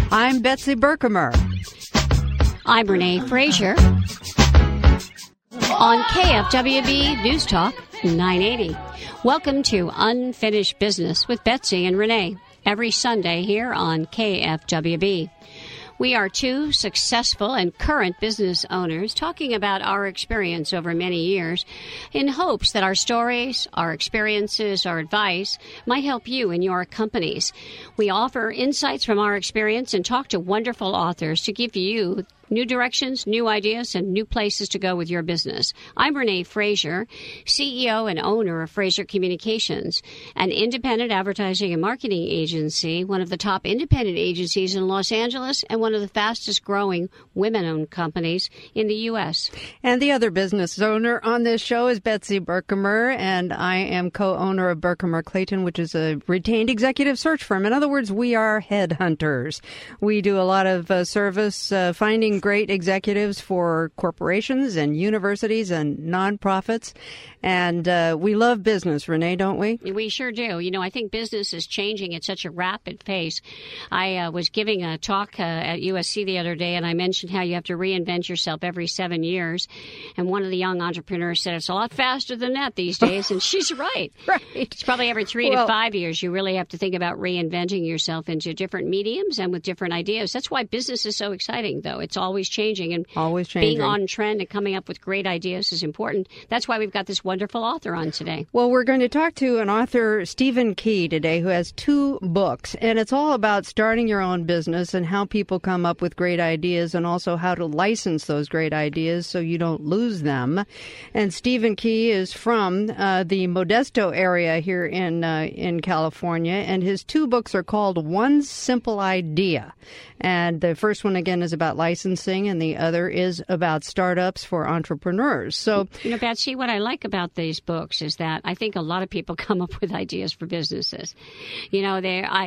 I'm Betsy Berkemer. I'm Renee Frazier on KFWB News Talk 980. Welcome to Unfinished Business with Betsy and Renee every Sunday here on KFWB. We are two successful and current business owners talking about our experience over many years in hopes that our stories, our experiences, our advice might help you in your companies. We offer insights from our experience and talk to wonderful authors to give you new directions, new ideas, and new places to go with your business. I'm Renee Frazier, CEO and owner of Frazier Communications, an independent advertising and marketing agency, one of the top independent agencies in Los Angeles and one of the fastest growing women-owned companies in the U.S. And the other business owner on this show is Betsy Berkemer, and I am co-owner of Berkemer Clayton, which is a retained executive search firm. In other words, we are headhunters. We do a lot of service finding great executives for corporations and universities and nonprofits. And we love business, Renee, don't we? We sure do. You know, I think business is changing at such a rapid pace. I was giving a talk at USC the other day, and I mentioned how you have to reinvent yourself every 7 years. And one of the young entrepreneurs said it's a lot faster than that these days, and she's right. Right. It's probably every 3 to 5 years you really have to think about reinventing yourself into different mediums and with different ideas. That's why business is so exciting, though. It's always changing, and always changing. Being on trend and coming up with great ideas is important. That's why we've got this wonderful author on today. Well, we're going to talk to an author, Stephen Key, today, who has 2 books, and it's all about starting your own business and how people come up with great ideas and also how to license those great ideas so you don't lose them. And Stephen Key is from the Modesto area here in California, and his 2 books are called One Simple Idea. And the first one, again, is about licensing, and the other is about startups for entrepreneurs. So, you know, Betsy, what I like about these books is that I think a lot of people come up with ideas for businesses. You know,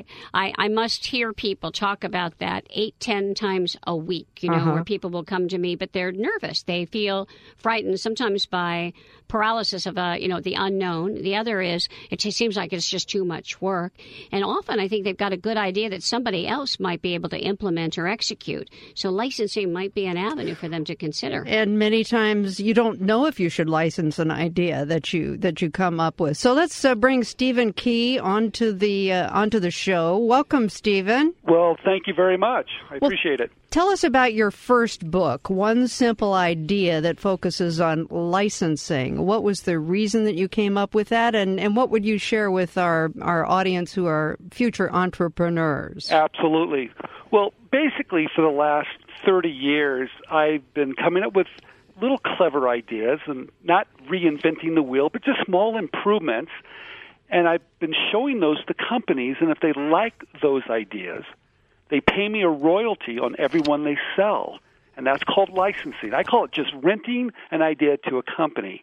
I must hear people talk about that 8-10 times a week, you know, where people will come to me, but they're nervous. They feel frightened sometimes by paralysis of, the unknown. The other is it just seems like it's just too much work. And often I think they've got a good idea that somebody else might be able to implement or execute. So licensing might be an avenue for them to consider. And many times you don't know if you should license an idea that you come up with. So let's bring Stephen Key onto the show. Welcome, Stephen. Well, thank you very much. I appreciate it. Tell us about your first book, One Simple Idea, that focuses on licensing. What was the reason that you came up with that, and what would you share with our audience who are future entrepreneurs? Absolutely. Well, basically, for the last 30 years, I've been coming up with little clever ideas and not reinventing the wheel, but just small improvements. And I've been showing those to companies, and if they like those ideas, they pay me a royalty on every one they sell, and that's called licensing. I call it just renting an idea to a company.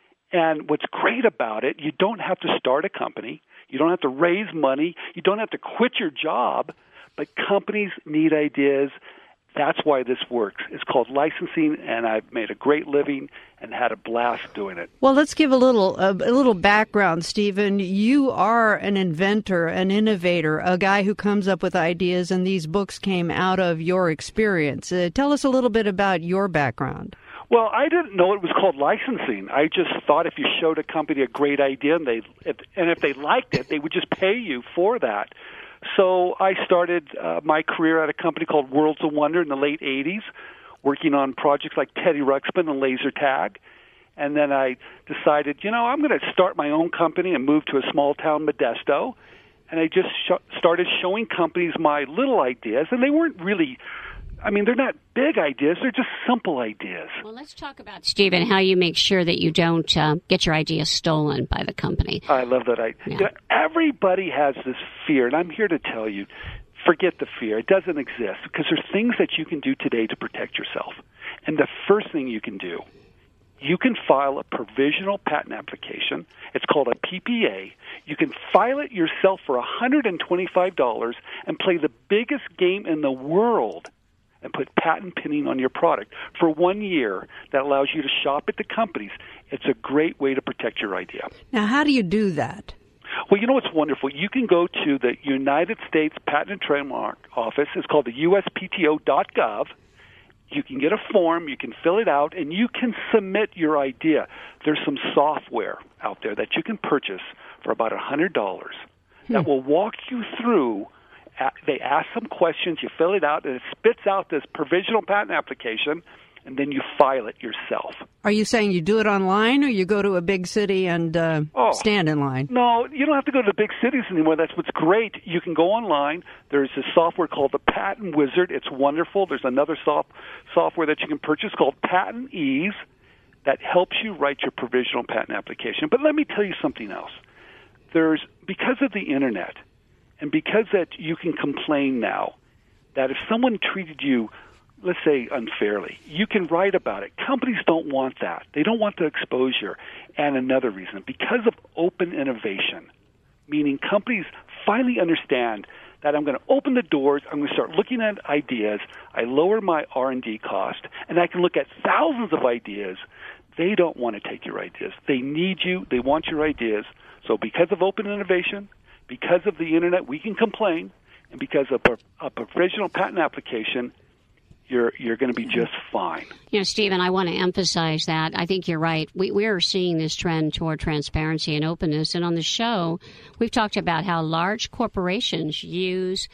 And what's great about it, you don't have to start a company. You don't have to raise money. You don't have to quit your job. But companies need ideas. That's why this works. It's called licensing, and I've made a great living and had a blast doing it. Well, let's give a little background, Stephen. You are an inventor, an innovator, a guy who comes up with ideas, and these books came out of your experience. Tell us a little bit about your background. Well, I didn't know it was called licensing. I just thought if you showed a company a great idea and if they liked it, they would just pay you for that. So I started my career at a company called Worlds of Wonder in the late 80s, working on projects like Teddy Ruxpin and laser tag. And then I decided, I'm going to start my own company and move to a small town, Modesto. And I just started showing companies my little ideas, and they weren't really, they're not big ideas. They're just simple ideas. Well, let's talk about, Stephen, how you make sure that you don't get your ideas stolen by the company. I love that. Everybody has this fear, and I'm here to tell you, forget the fear. It doesn't exist because there's things that you can do today to protect yourself. And the first thing you can do, you can file a provisional patent application. It's called a PPA. You can file it yourself for $125 and play the biggest game in the world and put patent pinning on your product for 1 year. That allows you to shop at the companies. It's a great way to protect your idea. Now, how do you do that? Well, you know what's wonderful? You can go to the United States Patent and Trademark Office. It's called the USPTO.gov. You can get a form, you can fill it out, and you can submit your idea. There's some software out there that you can purchase for about $100 that will walk you through. They ask some questions, you fill it out, and it spits out this provisional patent application, and then you file it yourself. Are you saying you do it online, or you go to a big city and stand in line? No, you don't have to go to the big cities anymore. That's what's great. You can go online. There's a software called the Patent Wizard. It's wonderful. There's another software that you can purchase called Patent Ease that helps you write your provisional patent application. But let me tell you something else. Because of the Internet, and because that you can complain now, that if someone treated you, let's say, unfairly, you can write about it. Companies don't want that. They don't want the exposure. And another reason, because of open innovation, meaning companies finally understand that I'm going to open the doors, I'm going to start looking at ideas, I lower my R&D cost, and I can look at thousands of ideas. They don't want to take your ideas. They need you. They want your ideas. So because of open innovation, because of the Internet, we can complain, and because of a provisional patent application, you're going to be just fine. You know, Stephen, I want to emphasize that. I think you're right. We are seeing this trend toward transparency and openness. And on the show, we've talked about how large corporations use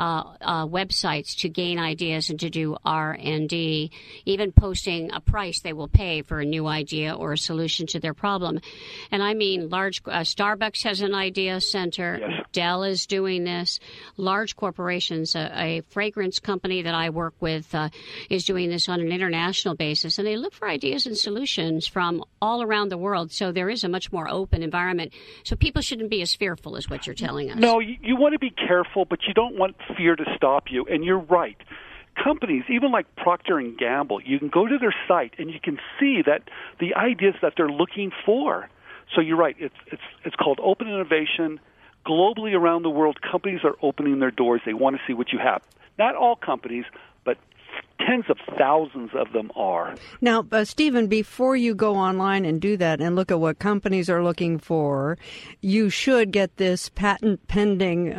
websites to gain ideas and to do R&D, even posting a price they will pay for a new idea or a solution to their problem. And I mean, large Starbucks has an idea center. Yes. Dell is doing this. Large corporations, a fragrance company that I work with, is doing this on an international basis, and they look for ideas and solutions from all around the world. So there is a much more open environment. So people shouldn't be as fearful as what you're telling us. No, you want to be careful, but you don't want fear to stop you. And you're right. Companies, even like Procter & Gamble, you can go to their site and you can see that the ideas that they're looking for. So you're right. It's called open innovation. Globally around the world, companies are opening their doors. They want to see what you have. Not all companies, but tens of thousands of them are. Now, Stephen, before you go online and do that and look at what companies are looking for, you should get this patent-pending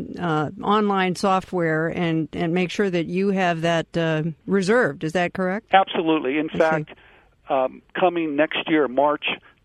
online software and make sure that you have that reserved. Is that correct? Absolutely. In fact, coming next year, March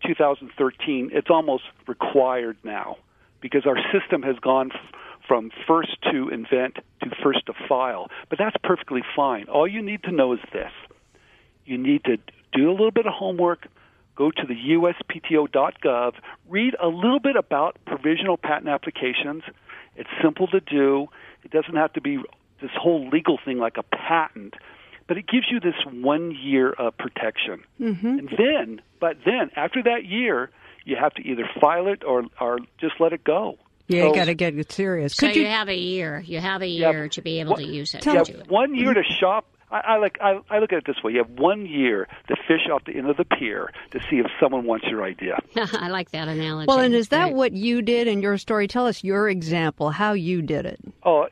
2013, it's almost required now because our system has gone from first to invent to first to file. But that's perfectly fine. All you need to know is this. You need to do a little bit of homework, go to the USPTO.gov, read a little bit about provisional patent applications. It's simple to do. It doesn't have to be this whole legal thing like a patent, but it gives you this 1 year of protection. Mm-hmm. But then, after that year, you have to either file it or just let it go. Yeah, you got to get serious. So you have a year. You have a year to be able to use it. You have 1 year to shop. I look at it this way. You have 1 year to fish off the end of the pier to see if someone wants your idea. I like that analogy. Well, and is that what you did in your story? Tell us your example, how you did it. Oh,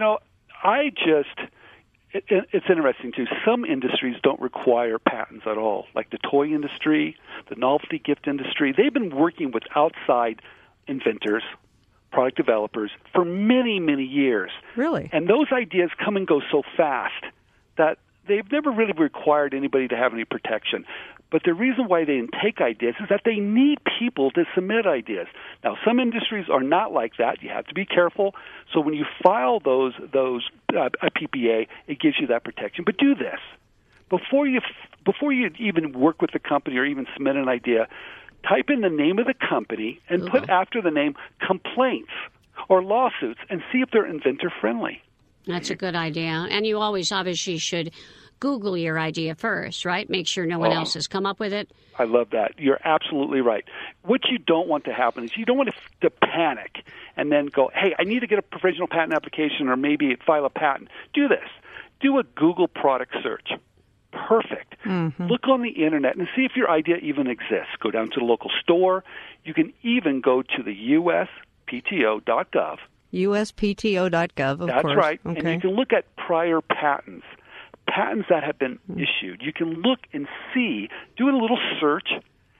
it's interesting, too. Some industries don't require patents at all, like the toy industry, the novelty gift industry. They've been working with outside inventors, product developers, for many, many years. Really? And those ideas come and go so fast that they've never really required anybody to have any protection. But the reason why they didn't take ideas is that they need people to submit ideas. Now, some industries are not like that. You have to be careful. So when you file a PPA, it gives you that protection. But do this. Before you even work with the company or even submit an idea, type in the name of the company and put after the name complaints or lawsuits and see if they're inventor-friendly. That's a good idea. And you always obviously should Google your idea first, right? Make sure no one else has come up with it. I love that. You're absolutely right. What you don't want to happen is you don't want to panic and then go, hey, I need to get a provisional patent application or maybe file a patent. Do this. Do a Google product search. Perfect. Mm-hmm. Look on the Internet and see if your idea even exists. Go down to the local store. You can even go to the USPTO.gov. USPTO.gov, of course. That's right. Okay. And you can look at prior patents that have been issued. You can look and see, do a little search,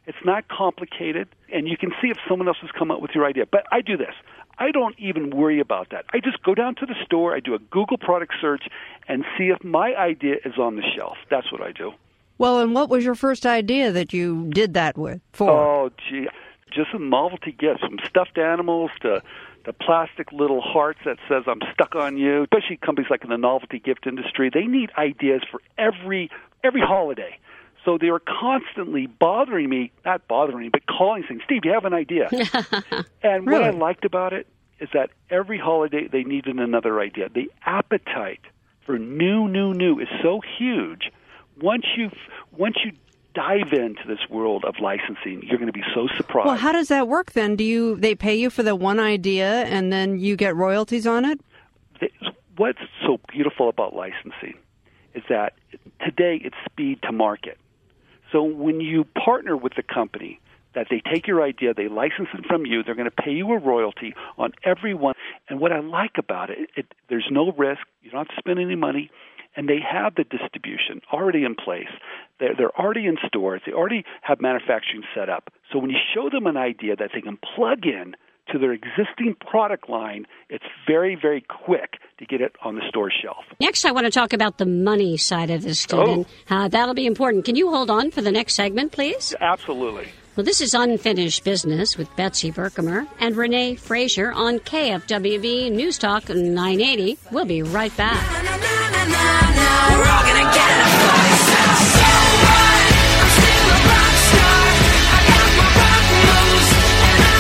It's not complicated, and you can see if someone else has come up with your idea. But I do this. I don't even worry about that. I just go down to the store, I do a Google product search, and see if my idea is on the shelf. That's what I do. Well, and what was your first idea that you did that for? Oh, gee, just some novelty gifts, from stuffed animals to plastic little hearts that says I'm stuck on you. Especially companies like in the novelty gift industry, they need ideas for every holiday. So they were constantly bothering me, not bothering me, but calling, saying, Steve, you have an idea. And Really? what I liked about it is that every holiday they needed another idea. The appetite for new is so huge. Once you dive into this world of licensing, you're going to be so surprised. Well, how does that work then? They pay you for the one idea and then you get royalties on it? What's so beautiful about licensing is that today it's speed to market. So when you partner with the company, that they take your idea, they license it from you, they're going to pay you a royalty on every one. And what I like about it, there's no risk, you don't have to spend any money, and they have the distribution already in place. They're already in stores. They already have manufacturing set up. So when you show them an idea that they can plug in to their existing product line, it's very, very quick to get it on the store shelf. Next, I want to talk about the money side of this, Stephen. That'll be important. Can you hold on for the next segment, please? Absolutely. Well, this is Unfinished Business with Betsy Berkemer and Renee Frazier on KFWB News Talk 980. We'll be right back. We're all gonna get a voice. So what? I'm still a rock star. I got my rock moves, and I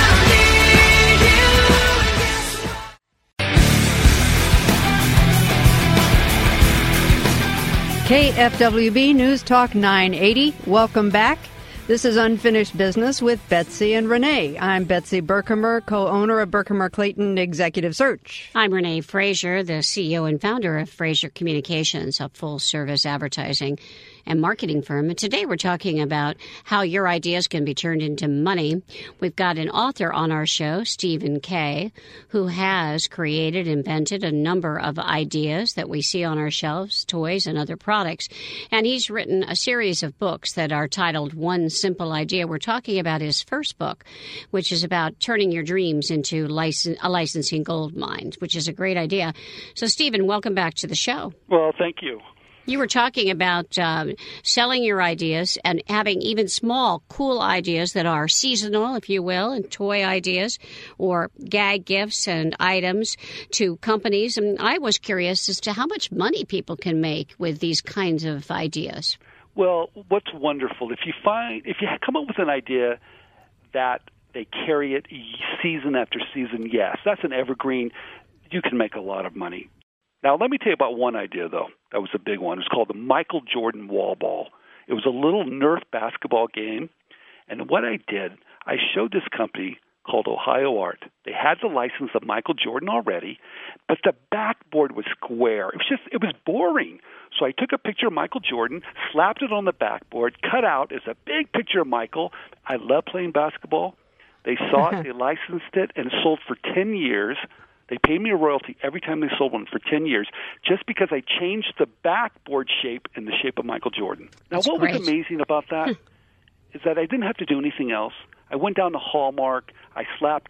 don't need you. KFWB News Talk 980. Welcome back. This is Unfinished Business with Betsy and Renee. I'm Betsy Berkemer, co-owner of Berkemer Clayton Executive Search. I'm Renee Frazier, the CEO and founder of Frazier Communications, a full-service advertising and marketing firm. And today we're talking about how your ideas can be turned into money. We've got an author on our show, Stephen Kay, who has created, invented a number of ideas that we see on our shelves, toys and other products. And he's written a series of books that are titled One Simple Idea. We're talking about his first book, which is about turning your dreams into a licensing gold mine, which is a great idea. So, Stephen, welcome back to the show. Well, thank you. You were talking about selling your ideas and having even small, cool ideas that are seasonal, if you will, and toy ideas or gag gifts and items to companies. And I was curious as to how much money people can make with these kinds of ideas. Well, what's wonderful, if you come up with an idea that they carry it season after season, yes, that's an evergreen. You can make a lot of money. Now, let me tell you about one idea, though. That was a big one. It was called the Michael Jordan Wall Ball. It was a little Nerf basketball game. And what I did, I showed this company called Ohio Art. They had the license of Michael Jordan already, but the backboard was square. It was boring. So I took a picture of Michael Jordan, slapped it on the backboard, cut out as a big picture of Michael. I love playing basketball. They saw it, they licensed it, and it sold for 10 years. They paid me a royalty every time they sold one for 10 years just because I changed the backboard shape in the shape of Michael Jordan. Now, That's what great. was amazing about that is that I didn't have to do anything else. I went down to Hallmark. I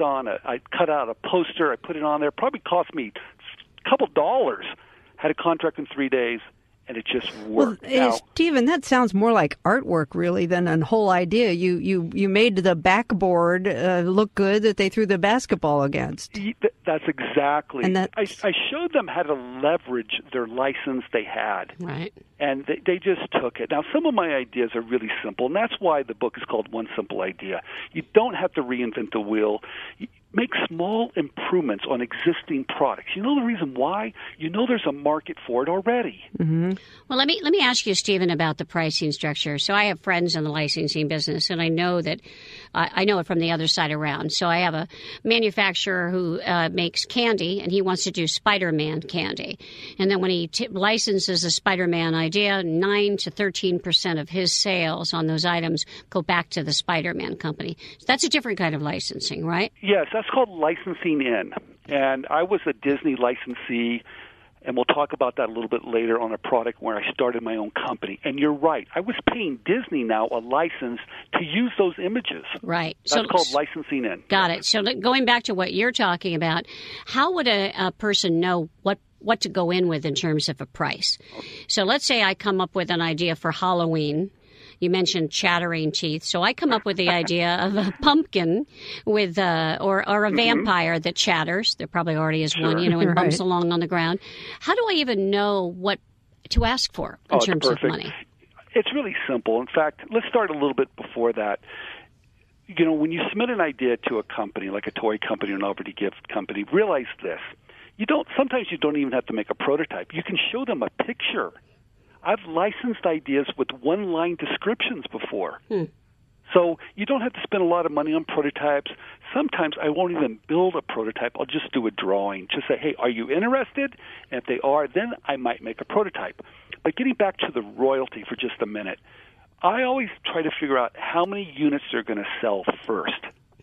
I cut out a poster. I put it on there. Probably cost me a couple dollars. Had a contract in 3 days. And it just worked. Well, Stephen, that sounds more like artwork, really, than a whole idea. You made the backboard look good that they threw the basketball against. That's exactly. And I showed them how to leverage their license they had. Right. And they just took it. Now, some of my ideas are really simple, and that's why the book is called One Simple Idea. You don't have to reinvent the wheel. Make small improvements on existing products. You know the reason why? You know there's a market for it already. Mm-hmm. Well, let me ask you, Stephen, about the pricing structure. So I have friends in the licensing business, and I know that I know it from the other side around. So I have a manufacturer who makes candy, and he wants to do Spider-Man candy. And then when he licenses a Spider-Man idea, 9 to 13% of his sales on those items go back to the Spider-Man company. So that's a different kind of licensing, right? Yes, that's called licensing in. And I was a Disney licensee And we'll talk about that a little bit later on a product where I started my own company. And you're right. I was paying Disney now a license to use those images. Right. That's called licensing in. Got it. So going back to what you're talking about, how would a person know what to go in with in terms of a price? So let's say I come up with an idea for Halloween. You mentioned chattering teeth, so I come up with the idea of a pumpkin with or a vampire that chatters. There probably already is one, and bumps along on the ground. How do I even know what to ask for in terms of money? It's really simple. In fact, let's start a little bit before that. When you submit an idea to a company, like a toy company or an novelty gift company, realize this. Sometimes you don't even have to make a prototype. You can show them a picture. I've licensed ideas with one-line descriptions before. So you don't have to spend a lot of money on prototypes. Sometimes I won't even build a prototype. I'll just do a drawing. Just say, hey, are you interested? And if they are, then I might make a prototype. But getting back to the royalty for just a minute, I always try to figure out how many units they're going to sell first.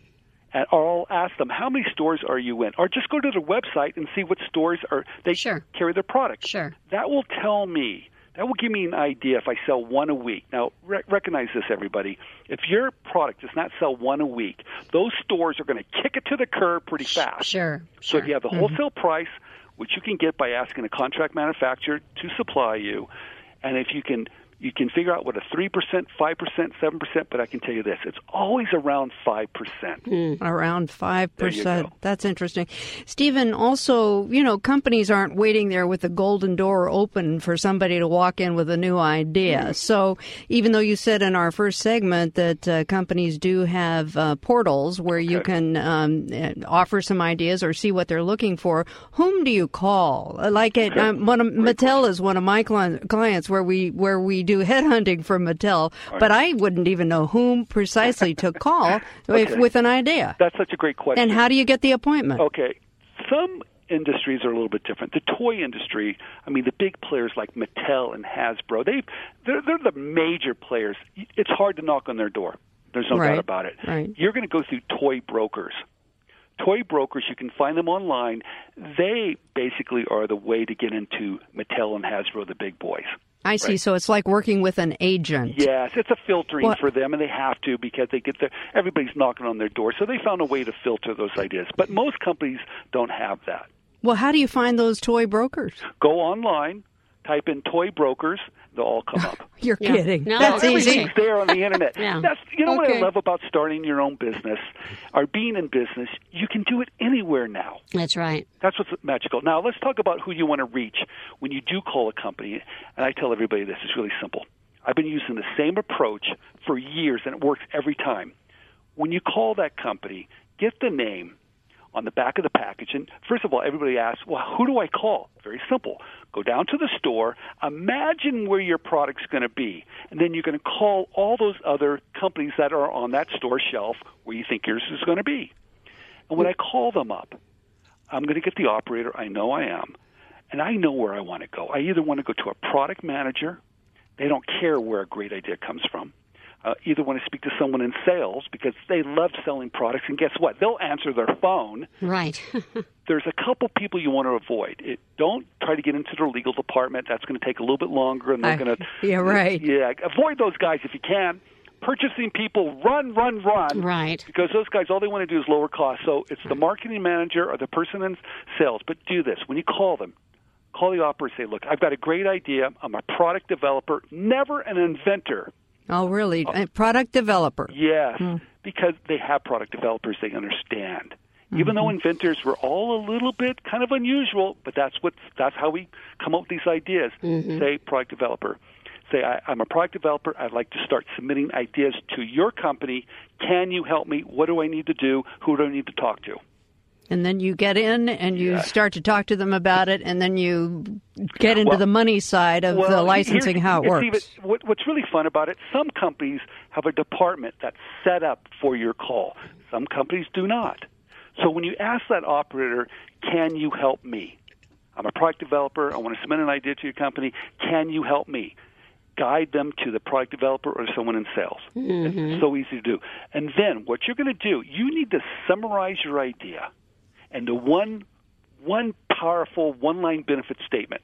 Or I'll ask them, how many stores are you in? Or just go to their website and see what stores they carry their product. Sure. That will tell me. That will give me an idea if I sell one a week. Now, recognize this, everybody. If your product does not sell one a week, those stores are going to kick it to the curb pretty fast. Sure. So if you have the wholesale price, which you can get by asking a contract manufacturer to supply you, and if you can figure out what a 3%, 5%, 7%, but I can tell you this, it's always around 5%. Around 5%. There you go. That's interesting. Stephen, also, companies aren't waiting there with the golden door open for somebody to walk in with a new idea. So even though you said in our first segment that companies do have portals where you can offer some ideas or see what they're looking for, whom do you call? Like Mattel is one of my clients where we do headhunting for Mattel, but I wouldn't even know whom precisely to call with an idea. That's such a great question. And how do you get the appointment? Okay. Some industries are a little bit different. The toy industry, the big players like Mattel and Hasbro, they're the major players. It's hard to knock on their door. There's no doubt about it. Right. You're going to go through toy brokers. Toy brokers, you can find them online. They basically are the way to get into Mattel and Hasbro, the big boys. I see. So it's like working with an agent. Yes, it's a filtering for them, and they have to because everybody's knocking on their door. So they found a way to filter those ideas. But most companies don't have that. Well, how do you find those toy brokers? Go online, type in toy brokers, they'll all come up. You're kidding. No, that's easy. Everything's there on the internet. Yeah. What I love about starting your own business or being in business, you can do it anywhere now. That's right. That's what's magical. Now, let's talk about who you want to reach when you do call a company. And I tell everybody this is really simple. I've been using the same approach for years, and it works every time. When you call that company, get the name on the back of the package. And first of all, everybody asks, well, who do I call? Very simple. Go down to the store, imagine where your product's going to be, and then you're going to call all those other companies that are on that store shelf where you think yours is going to be. And when I call them up, I'm going to get the operator. I know I am. And I know where I want to go. I either want to go to a product manager. They don't care where a great idea comes from. Either want to speak to someone in sales because they love selling products, and guess what? They'll answer their phone. Right. There's a couple people you want to avoid. Don't try to get into their legal department. That's going to take a little bit longer, and they're going to... Yeah, right. Yeah, avoid those guys if you can. Purchasing people, run. Right. Because those guys, all they want to do is lower costs. So it's the marketing manager or the person in sales. But do this. When you call them, call the operator and say, look, I've got a great idea. I'm a product developer, never an inventor. Oh, really? A product developer. Yes, because they have product developers they understand. Even though inventors were all a little bit kind of unusual, but that's how we come up with these ideas. Say product developer. Say, I'm a product developer. I'd like to start submitting ideas to your company. Can you help me? What do I need to do? Who do I need to talk to? And then you get in and you start to talk to them about it, and then you get into the money side of the licensing, how it works. What's really fun about it, some companies have a department that's set up for your call. Some companies do not. So when you ask that operator, can you help me? I'm a product developer. I want to submit an idea to your company. Can you help me? Guide them to the product developer or someone in sales. It's so easy to do. And then what you're going to do, you need to summarize your idea into one one powerful one-line benefit statement.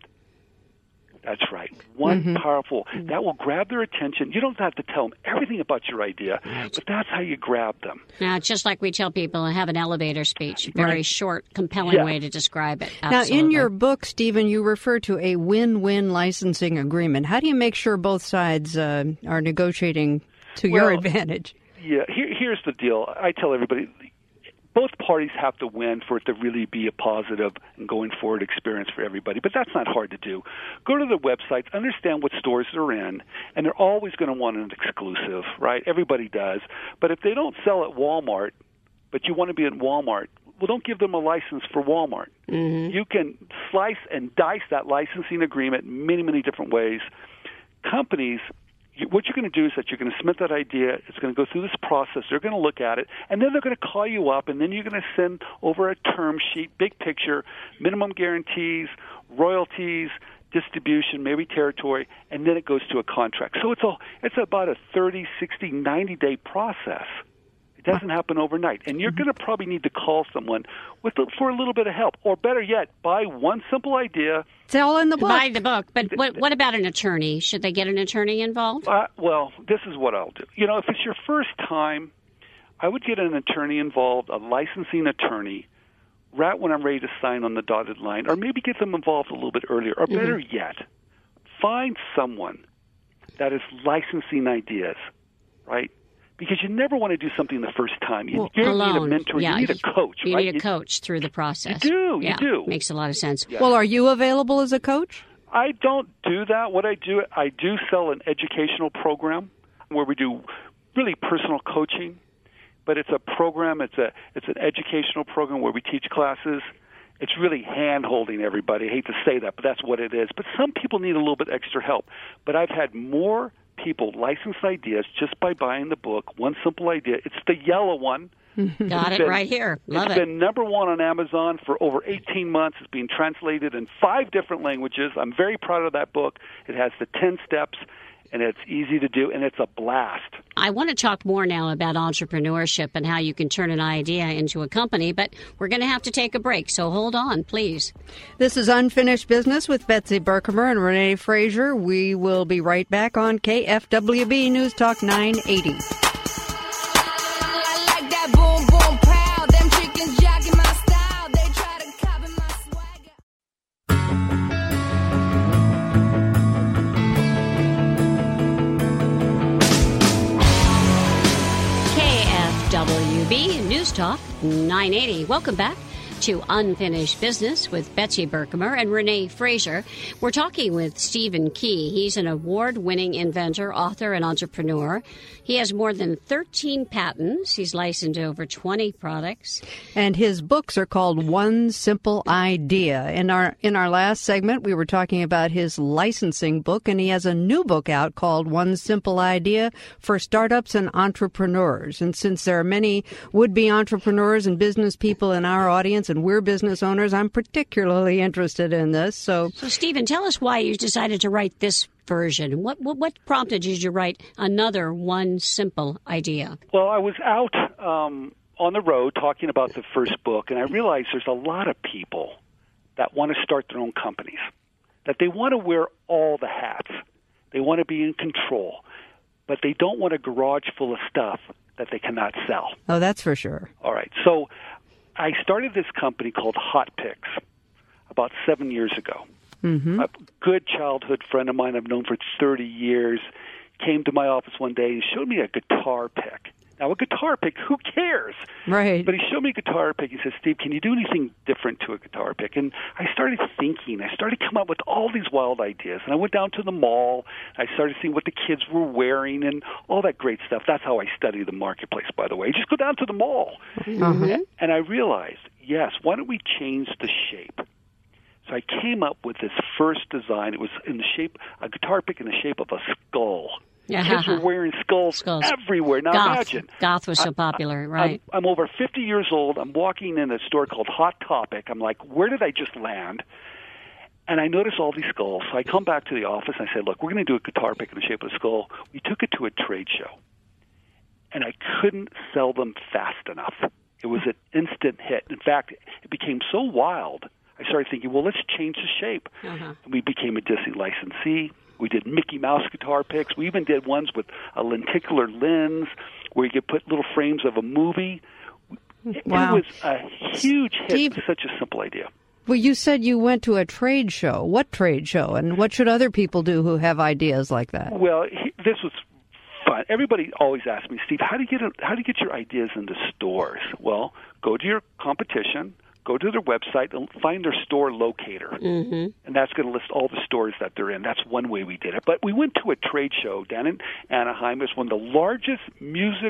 That's right. One powerful. That will grab their attention. You don't have to tell them everything about your idea, but that's how you grab them. Now, it's just like we tell people to have an elevator speech. Very short, compelling way to describe it. Absolutely. Now, in your book, Stephen, you refer to a win-win licensing agreement. How do you make sure both sides are negotiating to your advantage? Yeah, here's the deal. I tell everybody, both parties have to win for it to really be a positive and going forward experience for everybody. But that's not hard to do. Go to the websites, understand what stores they're in, and they're always going to want an exclusive, right? Everybody does. But if they don't sell at Walmart, but you want to be at Walmart, well, don't give them a license for Walmart. You can slice and dice that licensing agreement many, many different ways. Companies, what you're going to do is that you're going to submit that idea. It's going to go through this process. They're going to look at it, and then they're going to call you up, and then you're going to send over a term sheet, big picture, minimum guarantees, royalties, distribution, maybe territory, and then it goes to a contract. So it's about a 30, 60, 90-day process. It doesn't happen overnight, and you're going to probably need to call someone for a little bit of help, or better yet, buy one simple idea. It's all in the book. Buy the book. But what about an attorney? Should they get an attorney involved? Well, this is what I'll do. If it's your first time, I would get an attorney involved, a licensing attorney, right when I'm ready to sign on the dotted line, or maybe get them involved a little bit earlier, or better yet, find someone that is licensing ideas, right? Because you never want to do something the first time. You need a mentor. You need a coach, you right? You need a coach through the process. You do. Makes a lot of sense. Yeah. Well, are you available as a coach? I don't do that. What I do sell an educational program where we do really personal coaching, but it's a program. It's an educational program where we teach classes. It's really hand-holding everybody. I hate to say that, but that's what it is. But some people need a little bit extra help. But I've had more people license ideas just by buying the book, One Simple Idea. It's the yellow one. Got it right here. Love it. It's been number one on Amazon for over 18 months. It's being translated in 5 different languages. I'm very proud of that book. It has the 10 steps, and it's easy to do, and it's a blast. I want to talk more now about entrepreneurship and how you can turn an idea into a company, but we're going to have to take a break, so hold on, please. This is Unfinished Business with Betsy Berkemer and Renee Fraser. We will be right back on KFWB News Talk 980. I like that boom, boom, pow. Them chickens jacking my style. They try to copy my swagger. KFWB News Talk 980. Welcome back to Unfinished Business with Betsy Berkemer and Renee Fraser. We're talking with Stephen Key. He's an award-winning inventor, author, and entrepreneur. He has more than 13 patents. He's licensed over 20 products. And his books are called One Simple Idea. In our last segment, we were talking about his licensing book, and he has a new book out called One Simple Idea for Startups and Entrepreneurs. And since there are many would-be entrepreneurs and business people in our audience, and we're business owners, I'm particularly interested in this. So Stephen, tell us why you decided to write this version. What prompted you to write another One Simple Idea? Well, I was out on the road talking about the first book, and I realized there's a lot of people that want to start their own companies, that they want to wear all the hats. They want to be in control, but they don't want a garage full of stuff that they cannot sell. Oh, that's for sure. All right. So I started this company called Hot Picks about 7 years ago. A good childhood friend of mine I've known for 30 years came to my office one day and showed me a guitar pick. Now, a guitar pick, who cares? Right. But he showed me a guitar pick. He said, Steve, can you do anything different to a guitar pick? And I started thinking. I started coming up with all these wild ideas. And I went down to the mall. I started seeing what the kids were wearing and all that great stuff. That's how I study the marketplace, by the way. Just go down to the mall. And I realized, yes, why don't we change the shape? So I came up with this first design. It was in the shape, a guitar pick in the shape of a skull. Kids were wearing skulls everywhere. Now imagine. Goth was so popular, right? I'm over 50 years old. I'm walking in a store called Hot Topic. I'm like, where did I just land? And I notice all these skulls. So I come back to the office and I say, look, we're going to do a guitar pick in the shape of a skull. We took it to a trade show. And I couldn't sell them fast enough. It was an instant hit. In fact, it became so wild, I started thinking, well, let's change the shape. Uh-huh. And we became a Disney licensee. We did Mickey Mouse guitar picks. We even did ones with a lenticular lens where you could put little frames of a movie. Wow. It was a huge hit. Steve- It was such a simple idea. Well, you said you went to a trade show. What trade show? And what should other people do who have ideas like that? Well, this was fun. Everybody always asks me, Steve, how do you get your ideas into stores? Well, go to your competition, go to their website, and find their store locator, and that's going to list all the stores that they're in. That's one way we did it. But we went to a trade show down in Anaheim. It was one of the largest music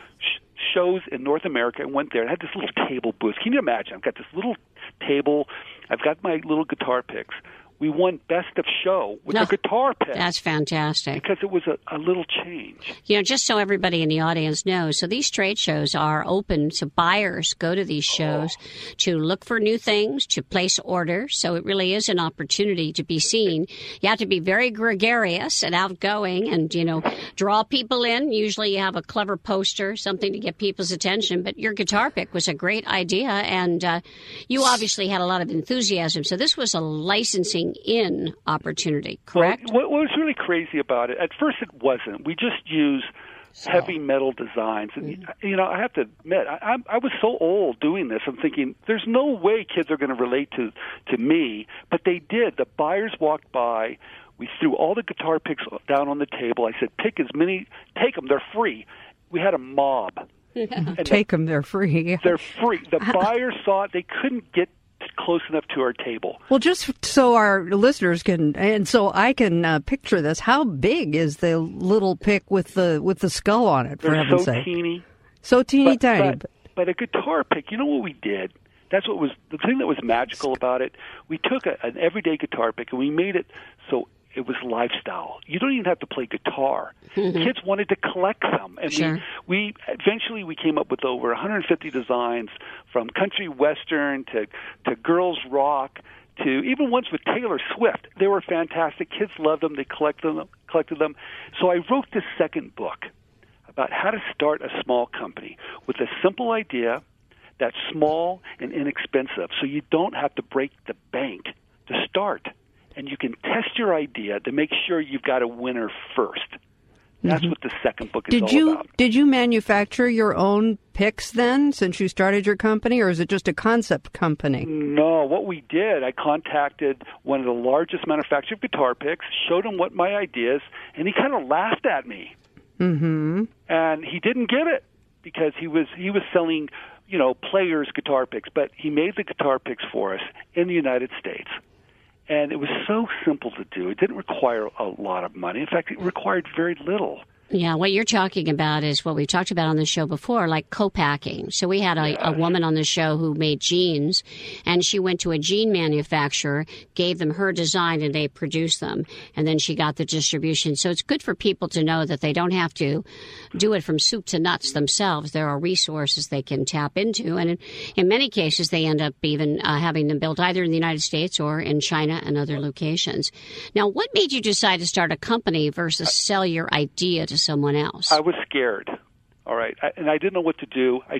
shows in North America, and went there and had this little table booth. Can you imagine? I've got this little table. I've got my little guitar picks. We won Best of Show with a guitar pick. That's fantastic. Because it was a little change. You know, just so everybody in the audience knows, so these trade shows are open to buyers. Go to these shows to look for new things, to place orders. So it really is an opportunity to be seen. You have to be very gregarious and outgoing and, you know, draw people in. Usually you have a clever poster, something to get people's attention. But your guitar pick was a great idea, and you obviously had a lot of enthusiasm. So this was a licensing in opportunity, correct? Well, what was really crazy about it, at first it wasn't. We just used heavy metal designs. And, you know, I have to admit, I was so old doing this. I'm thinking, there's no way kids are going to relate to me. But they did. The buyers walked by. We threw all the guitar picks down on the table. I said, pick as many, take them, they're free. We had a mob. And Take them, they're free. They're free. The buyers saw it. They couldn't get close enough to our table. Well, just so our listeners can, and so I can picture this, how big is the little pick with the skull on it, for They're heaven's so sake? teeny. So teeny tiny. But a guitar pick, you know what we did? That's what was the thing that was magical about it. We took an everyday guitar pick and we made it so it was lifestyle. You don't even have to play guitar. Kids wanted to collect them, and Sure. we eventually we came up with over 150 designs, from country western to girls rock to even ones with Taylor Swift. They were fantastic. Kids loved them. They collected them. So I wrote this second book about how to start a small company with a simple idea that's small and inexpensive, so you don't have to break the bank to start. And you can test your idea to make sure you've got a winner first. That's what the second book is all about. Did you manufacture your own picks then, since you started your company, or is it just a concept company? No, what we did, I contacted one of the largest manufacturers of guitar picks, showed him what my ideas, and he kind of laughed at me. Mm-hmm. And he didn't get it because he was selling, you know, players' guitar picks, but he made the guitar picks for us in the United States. And it was so simple to do. It didn't require a lot of money. In fact, it required very little. Yeah, what you're talking about is what we've talked about on the show before, like co-packing. So we had a woman on the show who made jeans, and she went to a jean manufacturer, gave them her design, and they produced them. And then she got the distribution. So it's good for people to know that they don't have to do it from soup to nuts themselves. There are resources they can tap into. And in many cases, they end up even having them built either in the United States or in China and other locations. Now, what made you decide to start a company versus sell your idea to someone else? I was scared, all right, and I didn't know what to do. I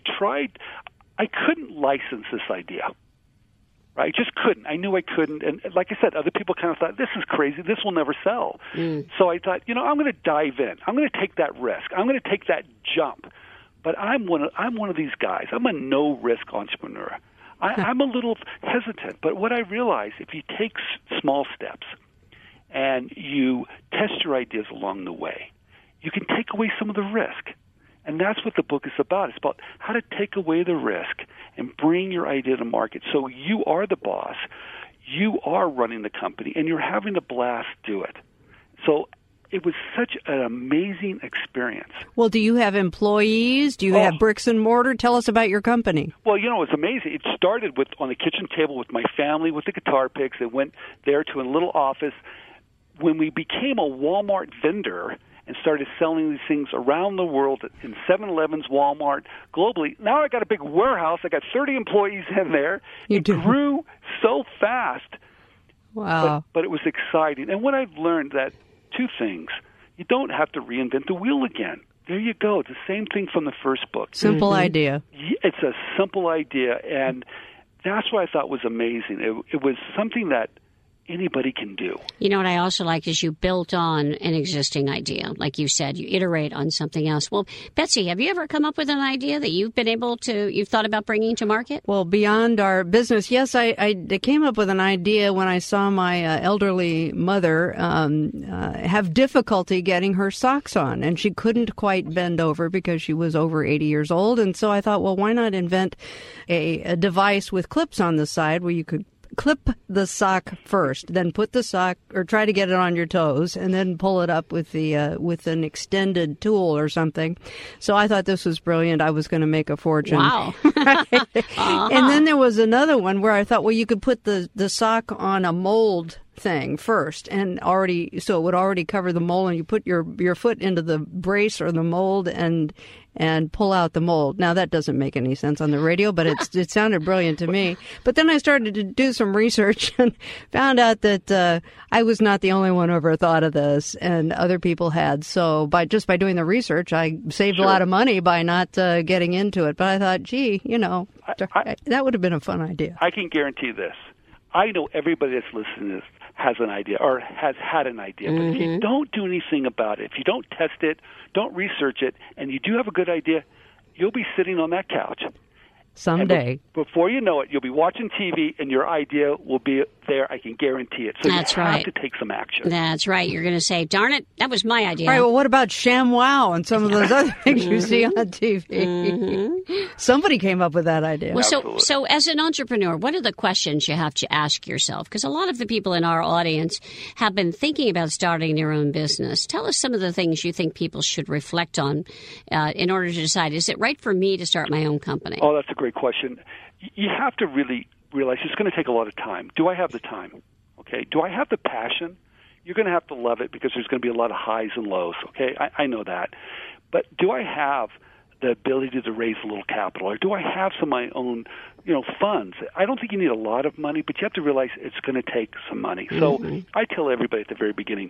couldn't license this idea. Right? I just couldn't. I knew I couldn't. And like I said, other people kind of thought, this is crazy. This will never sell. So I thought, you know, I'm going to dive in. I'm going to take that risk. I'm going to take that jump. But I'm one of these guys. I'm a no-risk entrepreneur. I'm a little hesitant. But what I realized, if you take small steps and you test your ideas along the way, you can take away some of the risk. And that's what the book is about. It's about how to take away the risk and bring your idea to market. So you are the boss. You are running the company, and you're having a blast do it. So it was such an amazing experience. Well, do you have employees? Do you have bricks and mortar? Tell us about your company. Well, you know, it's amazing. It started on the kitchen table with my family with the guitar picks. It went there to a little office. When we became a Walmart vendor and started selling these things around the world in 7-Elevens, Walmart, globally. Now I got a big warehouse. I got 30 employees in there. It grew so fast. Wow. But it was exciting. And what I've learned that two things. You don't have to reinvent the wheel again. There you go. It's the same thing from the first book. Simple idea. It's a simple idea. And that's what I thought was amazing. It was something that anybody can do. You know what I also like is you built on an existing idea. Like you said, you iterate on something else. Well, Betsy, have you ever come up with an idea that you've thought about bringing to market? Well, beyond our business, yes, I came up with an idea when I saw my elderly mother have difficulty getting her socks on, and she couldn't quite bend over because she was over 80 years old. And so I thought, well, why not invent a device with clips on the side where you could clip the sock first, then put the sock or try to get it on your toes, and then pull it up with with an extended tool or something. So I thought this was brilliant. I was going to make a fortune. Wow. And then there was another one where I thought, well, you could put the sock on a mold thing first, and so it would already cover the mold, and you put your foot into the brace or the mold and pull out the mold. Now, that doesn't make any sense on the radio, but it sounded brilliant to me. But then I started to do some research and found out that I was not the only one who ever thought of this, and other people had. So by doing the research, I saved a lot of money by not getting into it. But I thought, gee, that would have been a fun idea. I can guarantee this. I know everybody that's listening to this has an idea or has had an idea. But if you don't do anything about it, if you don't test it, don't research it, and you do have a good idea, you'll be sitting on that couch. Someday. Before you know it, you'll be watching TV, and your idea will be there. I can guarantee it. So That's you have right. to take some action. That's right. You're going to say, darn it, that was my idea. All right, well, what about ShamWow and some of those other things you see on TV? Somebody came up with that idea. Well, so as an entrepreneur, what are the questions you have to ask yourself? Because a lot of the people in our audience have been thinking about starting their own business. Tell us some of the things you think people should reflect on in order to decide, is it right for me to start my own company? Oh, that's a great question. You have to really realize it's going to take a lot of time. Do I have the time? Okay. Do I have the passion? You're going to have to love it because there's going to be a lot of highs and lows. Okay. I know that. But do I have the ability to raise a little capital, or do I have some of my own, funds? I don't think you need a lot of money, but you have to realize it's going to take some money. So I tell everybody at the very beginning,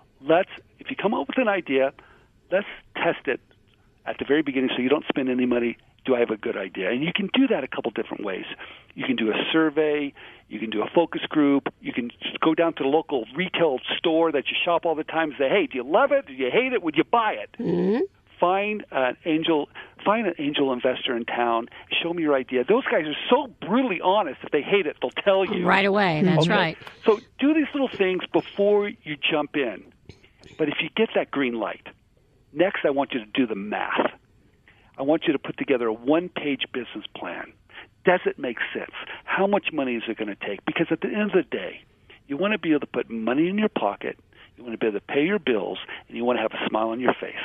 if you come up with an idea, let's test it at the very beginning so you don't spend any money. Do I have a good idea? And you can do that a couple different ways. You can do a survey. You can do a focus group. You can just go down to the local retail store that you shop all the time and say, hey, do you love it? Do you hate it? Would you buy it? Find an angel investor in town. Show me your idea. Those guys are so brutally honest. If they hate it, they'll tell you. Right away. That's right. So do these little things before you jump in. But if you get that green light, next I want you to do the math. I want you to put together a one-page business plan. Does it make sense? How much money is it going to take? Because at the end of the day, you want to be able to put money in your pocket, you want to be able to pay your bills, and you want to have a smile on your face.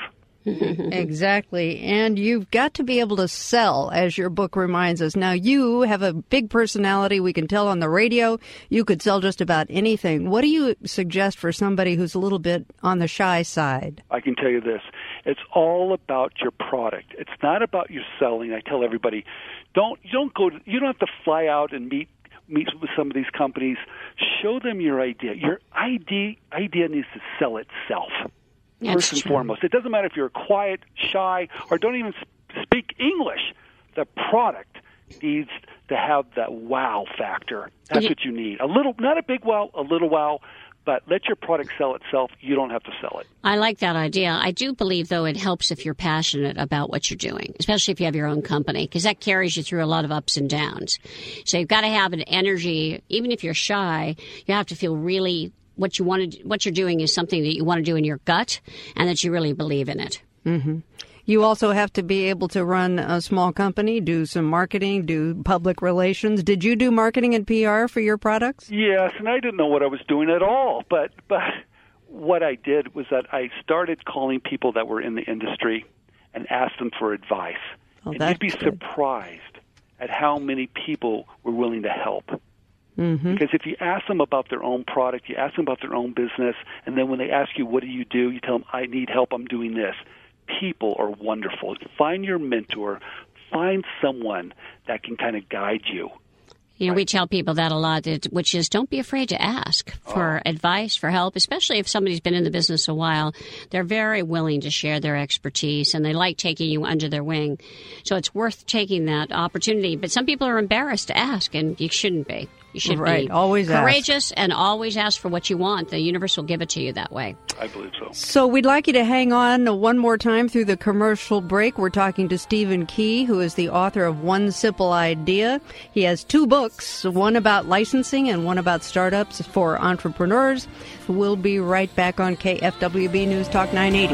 Exactly. And you've got to be able to sell, as your book reminds us. Now, you have a big personality. We can tell on the radio. You could sell just about anything. What do you suggest for somebody who's a little bit on the shy side? I can tell you this. It's all about your product. It's not about your selling. I tell everybody, you don't have to fly out and meet with some of these companies. Show them your idea. Your idea needs to sell itself. First and foremost. It doesn't matter if you're quiet, shy, or don't even speak English. The product needs to have that wow factor. That's what you need. A little, not a big wow, a little wow, but let your product sell itself. You don't have to sell it. I like that idea. I do believe, though, it helps if you're passionate about what you're doing, especially if you have your own company, because that carries you through a lot of ups and downs. So you've got to have an energy. Even if you're shy, you have to feel really what you're doing is something that you want to do in your gut and that you really believe in it. Mm-hmm. You also have to be able to run a small company, do some marketing, do public relations. Did you do marketing and PR for your products? Yes, and I didn't know what I was doing at all. But what I did was that I started calling people that were in the industry and asked them for advice. Oh, and you'd be surprised at how many people were willing to help. Mm-hmm. Because if you ask them about their own product, you ask them about their own business, and then when they ask you, what do, you tell them, I need help, I'm doing this. People are wonderful. Find your mentor. Find someone that can kind of guide you. You know, we tell people that a lot, which is don't be afraid to ask for advice, for help, especially if somebody's been in the business a while. They're very willing to share their expertise, and they like taking you under their wing. So it's worth taking that opportunity. But some people are embarrassed to ask, and you shouldn't be. You should be always courageous and always ask for what you want. The universe will give it to you that way. I believe so. So we'd like you to hang on one more time through the commercial break. We're talking to Stephen Key, who is the author of One Simple Idea. He has 2 books, one about licensing and one about startups for entrepreneurs. We'll be right back on KFWB News Talk 980.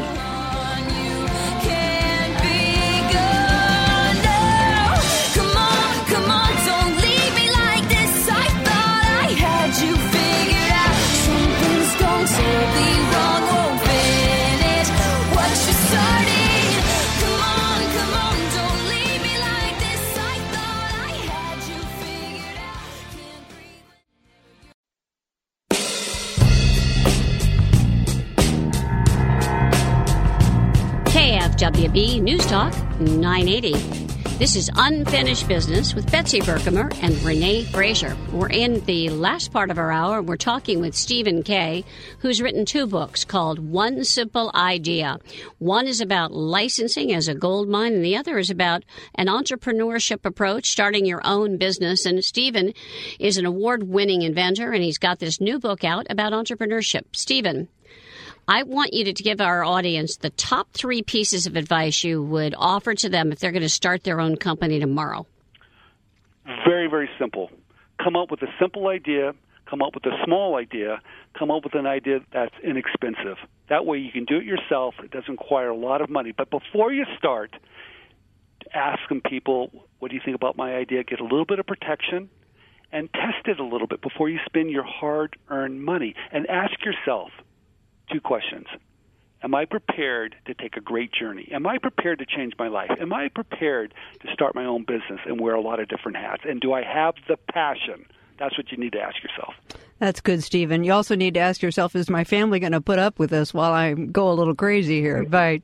KFWB News Talk 980. This is Unfinished Business with Betsy Berkemer and Renee Fraser. We're in the last part of our hour. We're talking with Stephen Kay, who's written 2 books called One Simple Idea. One is about licensing as a gold mine, and the other is about an entrepreneurship approach, starting your own business. And Stephen is an award-winning inventor, and he's got this new book out about entrepreneurship. Stephen, I want you to give our audience the top 3 pieces of advice you would offer to them if they're going to start their own company tomorrow. Very, very simple. Come up with a simple idea, come up with a small idea, come up with an idea that's inexpensive. That way you can do it yourself. It doesn't require a lot of money. But before you start, ask some people, what do you think about my idea? Get a little bit of protection and test it a little bit before you spend your hard-earned money. And ask yourself 2 questions. Am I prepared to take a great journey? Am I prepared to change my life? Am I prepared to start my own business and wear a lot of different hats? And do I have the passion? That's what you need to ask yourself. That's good, Stephen. You also need to ask yourself, is my family going to put up with this while I go a little crazy here? But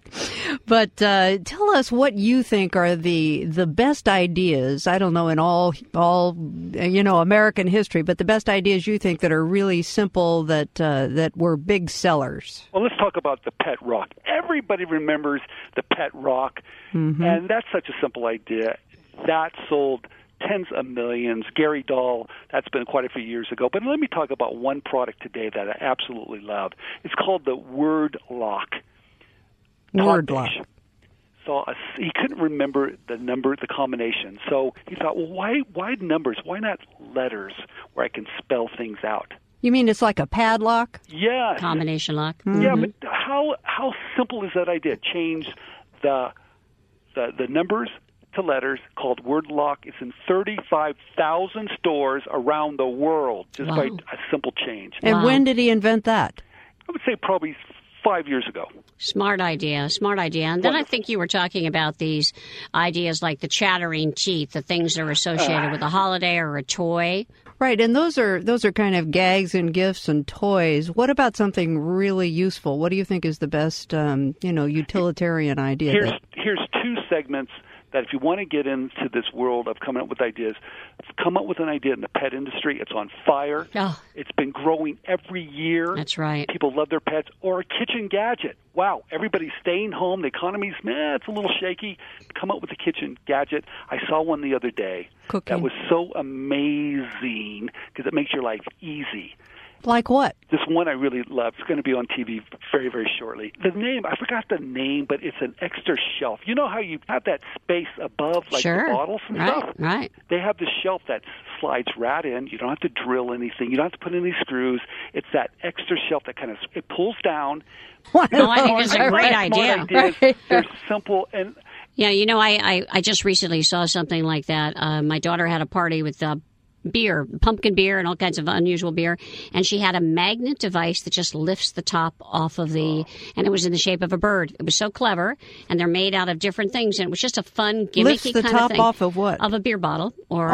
tell us what you think are the best ideas, I don't know, in all American history, but the best ideas you think that are really simple, that were big sellers. Well, let's talk about the pet rock. Everybody remembers the pet rock, and that's such a simple idea. That sold tens of millions. Gary Dahl, that's been quite a few years ago. But let me talk about one product today that I absolutely love. It's called the Word Lock. Word Lock. So he couldn't remember the number, the combination. So he thought, well, why numbers? Why not letters where I can spell things out? You mean it's like a padlock? Yeah. Combination lock. Yeah, but how simple is that idea? Change the numbers to letters, called Word Lock. It's in 35,000 stores around the world just by a simple change. And when did he invent that? I would say probably 5 years ago. Smart idea. And then I think you were talking about these ideas like the chattering teeth, the things that are associated with a holiday or a toy. Right, and those are kind of gags and gifts and toys. What about something really useful? What do you think is the best, utilitarian idea? Here's 2 segments that if you want to get into this world of coming up with ideas, come up with an idea in the pet industry. It's on fire. Oh. It's been growing every year. That's right. People love their pets. Or a kitchen gadget. Wow, everybody's staying home. The economy's, it's a little shaky. Come up with a kitchen gadget. I saw one the other day. Cooking. That was so amazing because it makes your life easy. Like what? This one I really love. It's going to be on TV very, very shortly. The name, I forgot the name, but it's an extra shelf. You know how you have that space above, like the bottles and stuff? Right. They have this shelf that slides right in. You don't have to drill anything. You don't have to put any screws. It's that extra shelf that kind of, it pulls down. I think it's a great idea. Ideas. They're simple and... Yeah, I just recently saw something like that. My daughter had a party with beer, pumpkin beer and all kinds of unusual beer, and she had a magnet device that just lifts the top off of and it was in the shape of a bird. It was so clever, and they're made out of different things, and it was just a fun, gimmicky lifts the kind top of thing. Off of what? Of a beer bottle,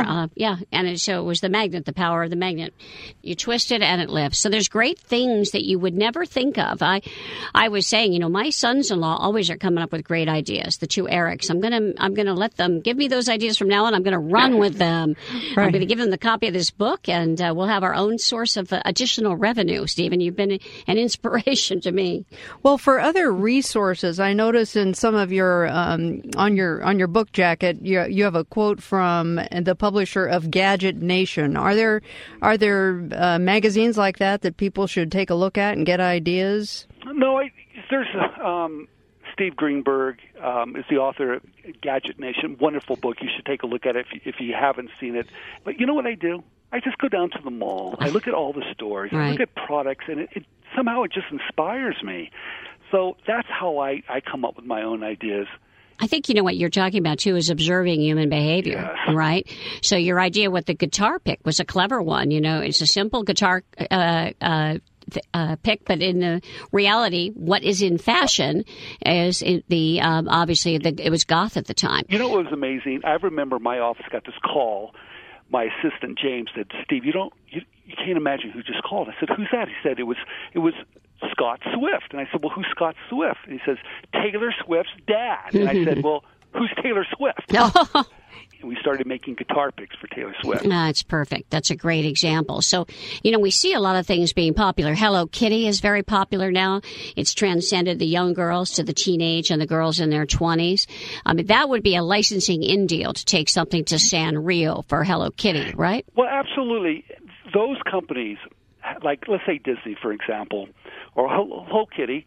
so it was the magnet, the power of the magnet. You twist it and it lifts. So there's great things that you would never think of. I was saying, my sons-in-law always are coming up with great ideas. The 2 Erics. I'm gonna let them give me those ideas from now on. I'm gonna run with them. Right. I'm gonna give them the copy of this book, and we'll have our own source of additional revenue. Stephen, you've been an inspiration to me. Well, for other resources, I notice in some of your on your book jacket, you have a quote from the publisher of Gadget Nation. Are there magazines like that people should take a look at and get ideas? No, there's Steve Greenberg is the author of Gadget Nation. Wonderful book. You should take a look at it if you haven't seen it. But you know what I do? I just go down to the mall. I look at all the stores. Right. I look at products, and it somehow it just inspires me. So that's how I come up with my own ideas. I think what you're talking about, too, is observing human behavior, Yes. right? So your idea with the guitar pick was a clever one. It's a simple guitar pick, but in the reality, what is in fashion is obviously it was goth at the time. You know what was amazing? I remember my office got this call. My assistant James said, "Steve, you can't imagine who just called." I said, "Who's that?" He said, "It was Scott Swift." And I said, "Well, who's Scott Swift?" And he says, "Taylor Swift's dad." And I said, "Well, who's Taylor Swift?" And we started making guitar picks for Taylor Swift. That's perfect. That's a great example. So, we see a lot of things being popular. Hello Kitty is very popular now. It's transcended the young girls to the teenage and the girls in their 20s. I mean, that would be a licensing in deal to take something to Sanrio for Hello Kitty, right? Well, absolutely. Those companies, like let's say Disney, for example, or Hello Kitty,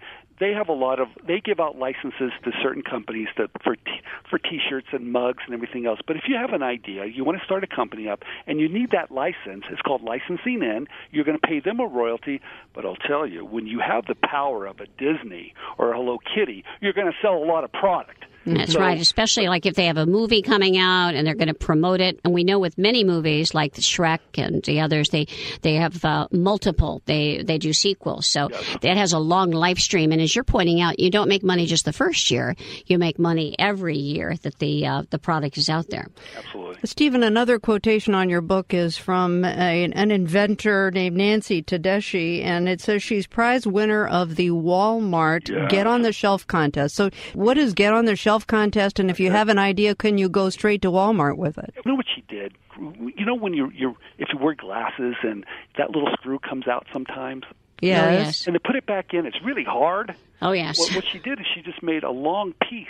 they give out licenses to certain companies for T-shirts and mugs and everything else. But if you have an idea, you want to start a company up, and you need that license, it's called licensing in. You're going to pay them a royalty. But I'll tell you, when you have the power of a Disney or a Hello Kitty, you're going to sell a lot of product. That's right, especially like if they have a movie coming out and they're going to promote it. And we know with many movies like Shrek and the others, they have multiple. They do sequels. So that has a long life stream. And as you're pointing out, you don't make money just the first year. You make money every year that the product is out there. Absolutely. Stephen, another quotation on your book is from an inventor named Nancy Tedeschi, and it says she's prize winner of the Walmart Get on the Shelf contest. So what is Get on the Shelf contest, and if you have an idea, can you go straight to Walmart with it? You know what she did? When if you wear glasses and that little screw comes out sometimes? Yes. Oh, yes. And to put it back in, it's really hard. Oh, yes. What she did is she just made a long piece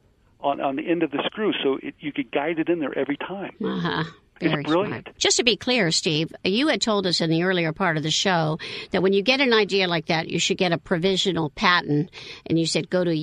on the end of the screw so you could guide it in there every time. Uh-huh. It's Very brilliant. smart. Just to be clear, Steve, you had told us in the earlier part of the show that when you get an idea like that, you should get a provisional patent, and you said go to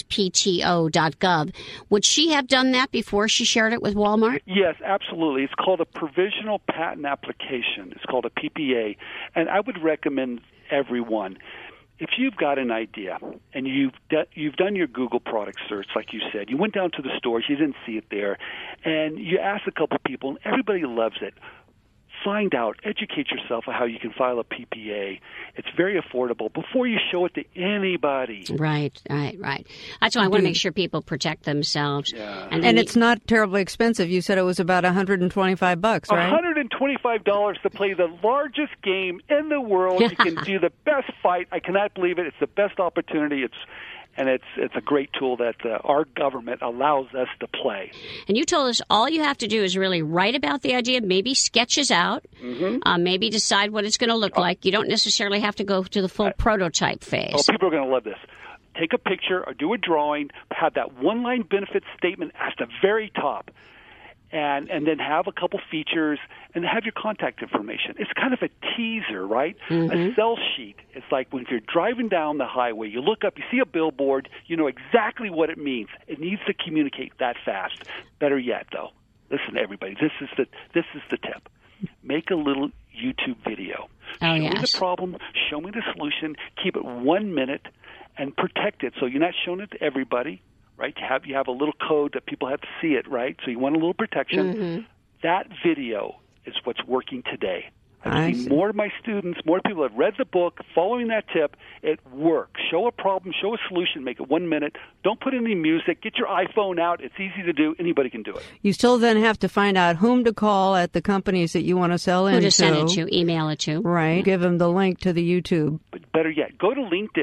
uspto.gov. Would she have done that before she shared it with Walmart? Yes, absolutely. It's called a provisional patent application. It's called a PPA. And I would recommend everyone, if you've got an idea and you've done your Google product search, like you said, you went down to the stores, you didn't see it there, and you asked a couple people, and everybody loves it. Find out, educate yourself on how you can file a PPA. It's very affordable before you show it to anybody. Right. That's why I want to make sure people protect themselves. Yeah. And it's not terribly expensive. You said it was about $125, right? $125 to play the largest game in the world. You can do the best fight. I cannot believe it. It's the best opportunity. It's a great tool that our government allows us to play. And you told us all you have to do is really write about the idea, maybe sketches out, maybe decide what it's going to look like. You don't necessarily have to go to the full prototype phase. Oh, people are going to love this. Take a picture or do a drawing, have that one-line benefit statement at the very top, and then have a couple features and have your contact information. It's kind of a teaser, right? A sell sheet. It's like when you're driving down the highway, you look up, you see a billboard, you know exactly what it means. It needs to communicate that fast. Better yet, though, listen to everybody. This is the tip. Make a little YouTube video. Show me the problem, show me the solution, keep it 1 minute, and protect it so you're not showing it to everybody. Right, you have a little code that people have to see it, right? So you want a little protection. That video is what's working today. I've seen more of my students, more people have read the book, following that tip. It works. Show a problem, show a solution, make it 1 minute. Don't put any music. Get your iPhone out. It's easy to do. Anybody can do it. You still then have to find out whom to call at the companies that you want to sell into. Who to send it to, email it to. Right. Give them the link to the YouTube. But better yet, go to LinkedIn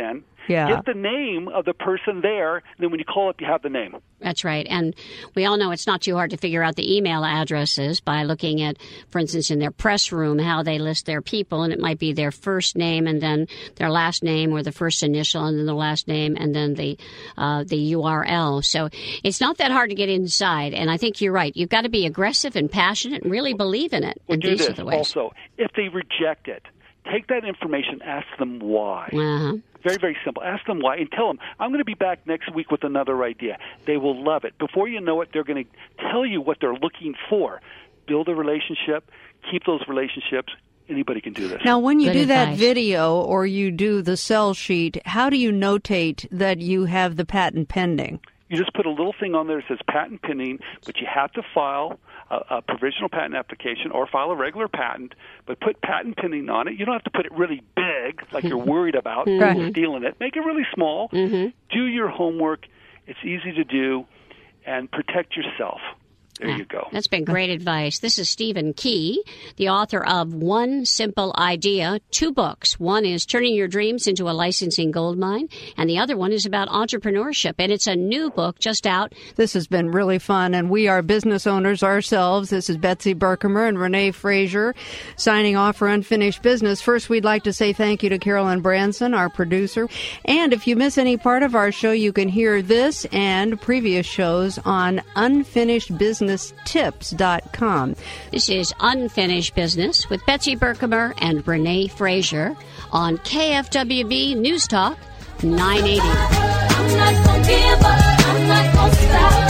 Yeah. Get the name of the person there, and then when you call up, you have the name. That's right. And we all know it's not too hard to figure out the email addresses by looking at, for instance, in their press room, how they list their people. And it might be their first name and then their last name, or the first initial and then the last name and then the URL. So it's not that hard to get inside. And I think you're right. You've got to be aggressive and passionate and really believe in it. Well, And do these this are the ways. also. If they reject it, take that information, ask them why. Uh-huh. Very, very simple. Ask them why and tell them, I'm going to be back next week with another idea. They will love it. Before you know it, they're going to tell you what they're looking for. Build a relationship. Keep those relationships. Anybody can do this. Now, when you Good do that advice. video or you do the sell sheet, how do you notate that you have the patent pending? You just put a little thing on there that says patent pending, but you have to file a provisional patent application or file a regular patent, but put patent pending on it. You don't have to put it really big, like you're worried about Right. stealing it. Make it really small. Mm-hmm. Do your homework. It's easy to do, and protect yourself. There you go. That's been great advice. This is Stephen Key, the author of One Simple Idea, 2 books. One is Turning Your Dreams into a Licensing Goldmine, and the other one is about entrepreneurship. And it's a new book just out. This has been really fun, and we are business owners ourselves. This is Betsy Berkemer and Renee Frazier signing off for Unfinished Business. First, we'd like to say thank you to Carolyn Branson, our producer. And if you miss any part of our show, you can hear this and previous shows on unfinishedbusinesstips.com. This is Unfinished Business with Betsy Berkemer and Renee Frazier on KFWB News Talk 980. I'm not gonna give up. I'm not gonna stop.